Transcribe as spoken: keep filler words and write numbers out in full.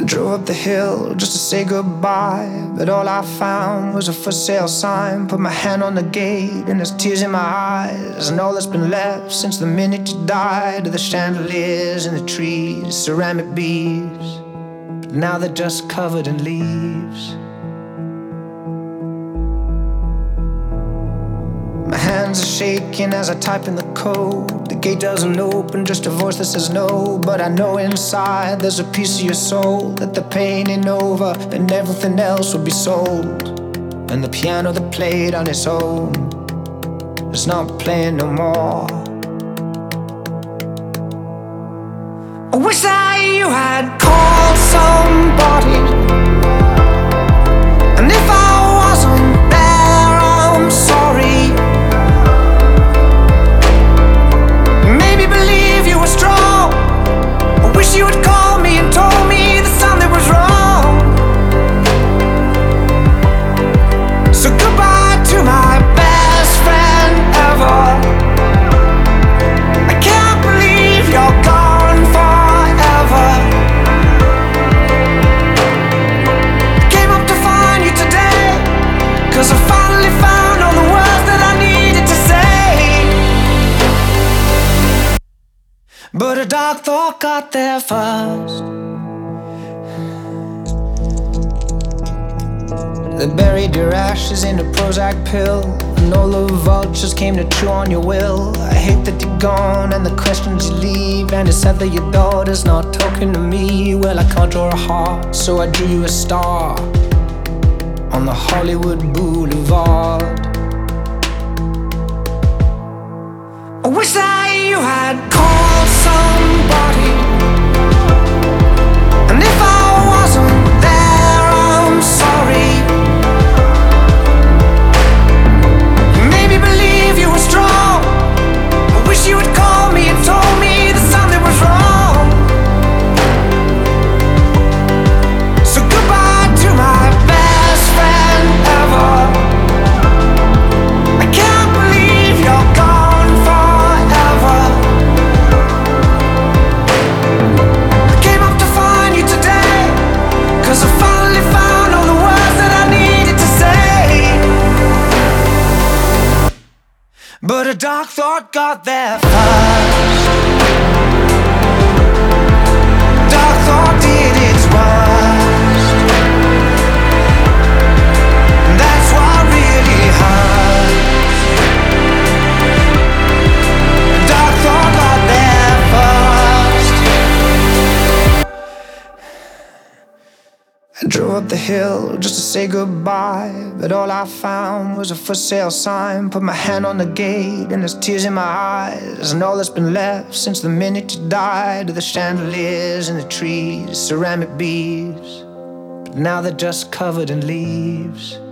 Drove up the hill just to say goodbye, but all I found was a for sale sign. Put my hand on the gate and there's tears in my eyes, and all that's been left since the minute you died are the chandeliers and the trees, ceramic beads, but now they're just covered in leaves. My hands are shaking as I type in the code. The gate doesn't open, just a voice that says no. But I know inside there's a piece of your soul, that the pain ain't over and everything else will be sold. And the piano that played on its own is not playing no more. I wish that you had called somebody, and if I wasn't there, I'm sorry. Strong. I wish you would call me and told me the something was wrong. So goodbye to my best friend ever. I can't believe you're gone forever. I came up to find you today, 'cause I finally found all the words that I needed to say. But a dark thought got there first. They buried your ashes in a Prozac pill, and all the vultures came to chew on your will. I hate that you're gone and the questions you leave, and it's sad that your daughter's not talking to me. Well, I can't draw a heart, so I drew you a star on the Hollywood Boulevard. I wish that you had called somebody, and if I wasn't there, I'm sorry. You made me believe you were strong. I wish you would call me and told me that something was wrong. So goodbye to my best friend ever. I can't believe you're gone. Cause I finally found all the words that I needed to say. But a dark thought got there first. Dark thought did its worst. That's what really hurts. Dark thought got there first. I drove up the hill just to say goodbye, but all I found was a for sale sign. Put my hand on the gate and there's tears in my eyes, and all that's been left since the minute you died are the chandeliers and the trees, ceramic beads, but now they're just covered in leaves.